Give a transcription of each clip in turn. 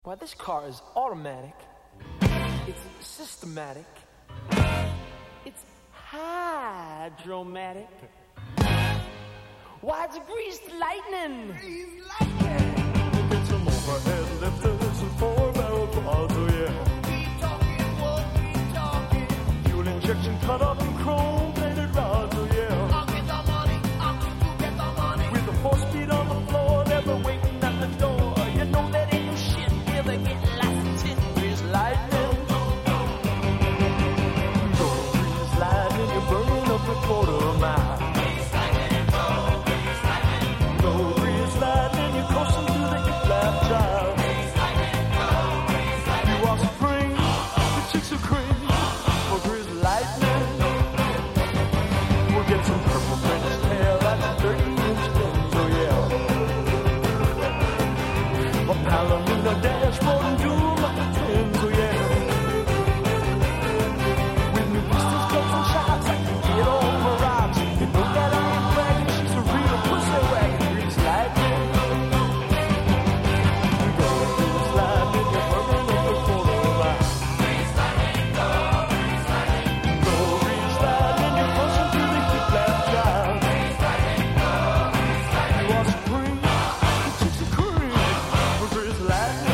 Why, this car is automatic. It's systematic. It's hydromatic. Why, it's greased lightning. Greased lightning. Get some overhead lifters and 4-barrel quads, oh yeah. Keep talking, won't keep talking. Fuel injection cut up in chrome-plated rods, oh yeah. I'll get the money, I'll get the money. With the 4-speed on the floor, never waiting at the door. You know that ain't no shit, never getting lost in greased lightning. Go greased lightning, you're burning up a quarter mile. Go greased lightning, you're coursing through the hip-lap drive. You are spring, the chicks are cream for greased lightning. We'll get some purple French tail at 30-inch bends, oh yeah. A Palomino dashboard and jewel like the twins, oh yeah. With new pistols, clubs, and shots, I can get on my rocks. You know that I ain't bragging, she's a real pussy wagon. Greased lightning. Go greased lightning, you're burning up the quarter mile. Go greased lightning, you're pushing through the hip-lap drive. You are supreme, the chicks are cream for greased lightning.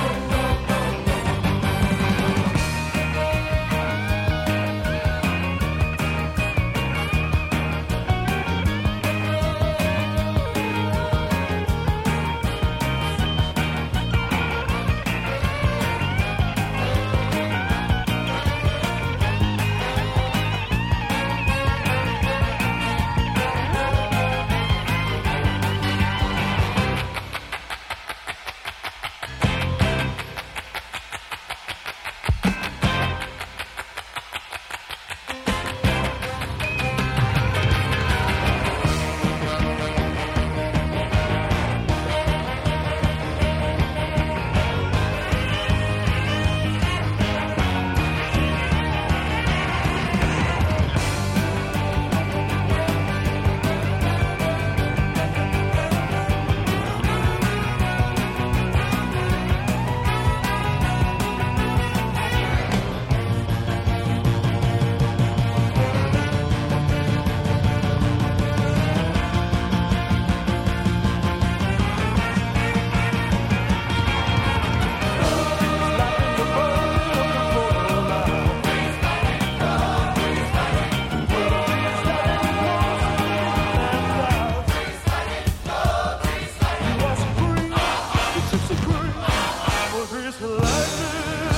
You are supreme, the chicks are cream for greased lightning.